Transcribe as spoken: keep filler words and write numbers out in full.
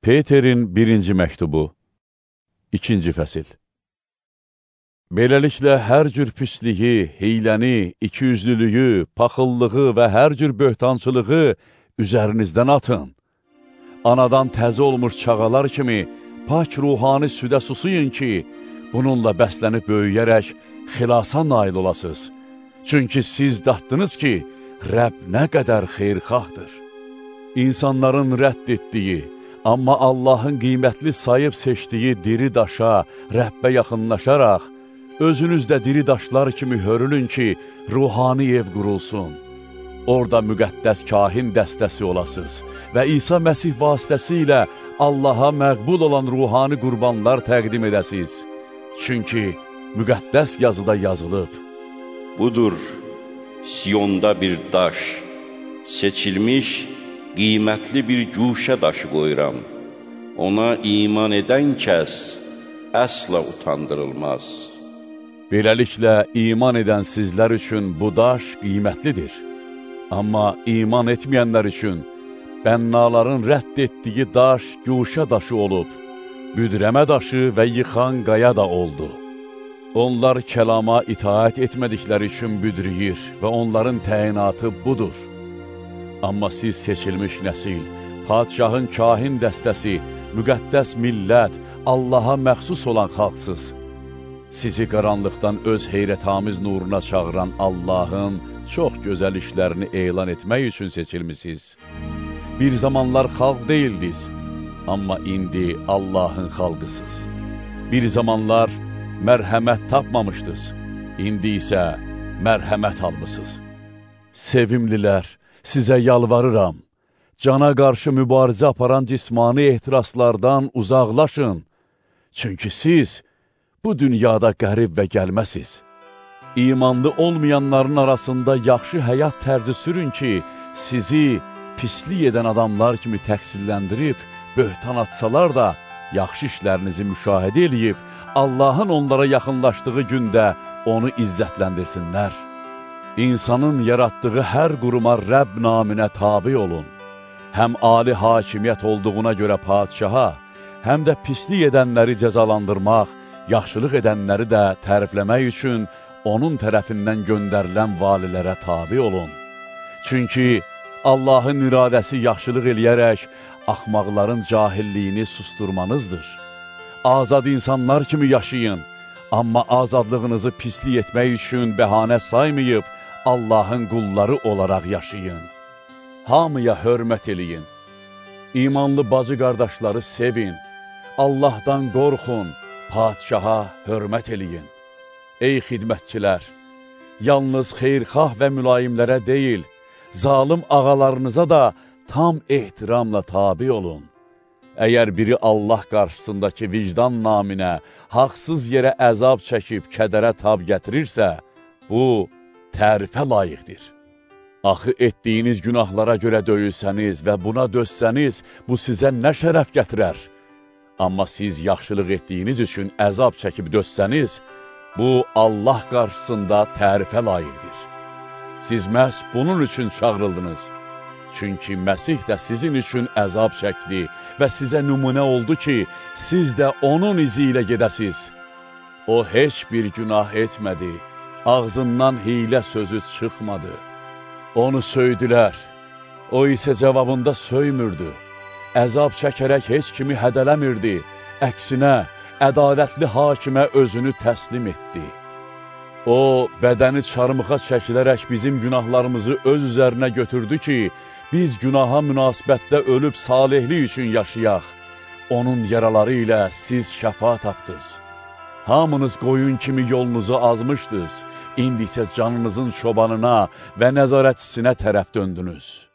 Peterin birinci məktubu, ikinci fəsil. Beləliklə, hər cür pisliyi, heyləni, ikiyüzlülüyü, paxıllığı və hər cür böhtançılığı üzərinizdən atın. Anadan təzə olmuş çağalar kimi pak ruhani südə susuyun ki, bununla bəslənib böyüyərək xilasa nail olasınız. Çünki siz datdınız ki, Rəbb nə qədər xeyrxahdır. İnsanların rədd etdiyi, amma Allahın qiymətli sayıb seçdiyi diri daşa, Rəbbə yaxınlaşaraq, özünüz də diri daşlar kimi hörülün ki, ruhani ev qurulsun. Orada müqəddəs kahin dəstəsi olasınız və İsa Məsih vasitəsilə Allaha məqbul olan ruhani qurbanlar təqdim edəsiniz. Çünki müqəddəs yazıda yazılıb. Budur, Siyonda bir daş, seçilmiş, qiymətli bir güşə daşı qoyuram. Ona iman edən kəs əsla utandırılmaz. Beləliklə, iman edən sizlər üçün bu daş qiymətlidir. Amma iman etməyənlər üçün bənnaların rədd etdiyi daş güşə daşı olub, büdrəmə daşı və yıxan qaya da oldu. Onlar kəlama itaət etmədikləri üçün büdrəyir və onların təyinatı budur. Amma siz seçilmiş nəsil, padşahın kahin dəstəsi, müqəddəs millət, Allaha məxsus olan xalqsız. Sizi qaranlıqdan öz heyrətamiz nuruna çağıran Allahın çox gözəl işlərini elan etmək üçün seçilmisiniz. Bir zamanlar xalq deyildiniz, amma indi Allahın xalqısınız. Bir zamanlar mərhəmət tapmamışdınız, indi isə mərhəmət almısınız. Sevimlilər, sizə yalvarıram, cana qarşı mübarizə aparan cismani ehtiraslardan uzaqlaşın, çünki siz bu dünyada qərib və gəlməsiz. İmanlı olmayanların arasında yaxşı həyat tərzi sürün ki, sizi pislik edən adamlar kimi təqsirləndirib, böhtan atsalar da, yaxşı işlərinizi müşahidə eləyib, Allahın onlara yaxınlaşdığı gündə onu izzətləndirsinlər. İnsanın yaratdığı hər quruma Rəbb naminə tabi olun. Həm ali hakimiyyət olduğuna görə padşaha, həm də pislik edənləri cəzalandırmaq, yaxşılıq edənləri də tərifləmək üçün onun tərəfindən göndərilən valilərə tabi olun. Çünki Allahın iradəsi yaxşılıq eləyərək, axmaqların cahilliyini susturmanızdır. Azad insanlar kimi yaşayın, amma azadlığınızı pislik etmək üçün bəhanə saymayıb, Allahın qulları olaraq yaşayın. Hamıya hörmət eləyin. İmanlı bacı qardaşları sevin. Allahdan qorxun, padşaha hörmət eləyin. Ey xidmətçilər, yalnız xeyrxah və mülayimlərə deyil, zalım ağalarınıza da tam ehtiramla tabi olun. Əgər biri Allah qarşısındakı vicdan naminə haqsız yerə əzab çəkib kədərə tab gətirirsə, bu tərifə layiqdir. Axı etdiyiniz günahlara görə döyülsəniz və buna dözsəniz, bu sizə nə şərəf gətirər? Amma siz yaxşılıq etdiyiniz üçün əzab çəkib dözsəniz, bu Allah qarşısında tərifə layiqdir. Siz məhz bunun üçün çağrıldınız. Çünki Məsih də sizin üçün əzab çəkdi və sizə nümunə oldu ki, siz də onun izi ilə gedəsiz. O heç bir günah etmədi, ağzından hiylə sözü çıxmadı. Onu söydülər, o isə cavabında söymürdü. Əzab çəkərək heç kimi hədələmirdi, əksinə, ədalətli hakimə özünü təslim etdi. O, bədəni çarmıxa çəkilərək bizim günahlarımızı öz üzərinə götürdü ki, biz günaha münasibətdə ölüb salihlik üçün yaşayaq. Onun yaraları ilə siz şəfa tapdınız. Hamınız qoyun kimi yolunuzu azmışdınız, indi isə canınızın çobanına və nəzarətçisinə tərəf döndünüz.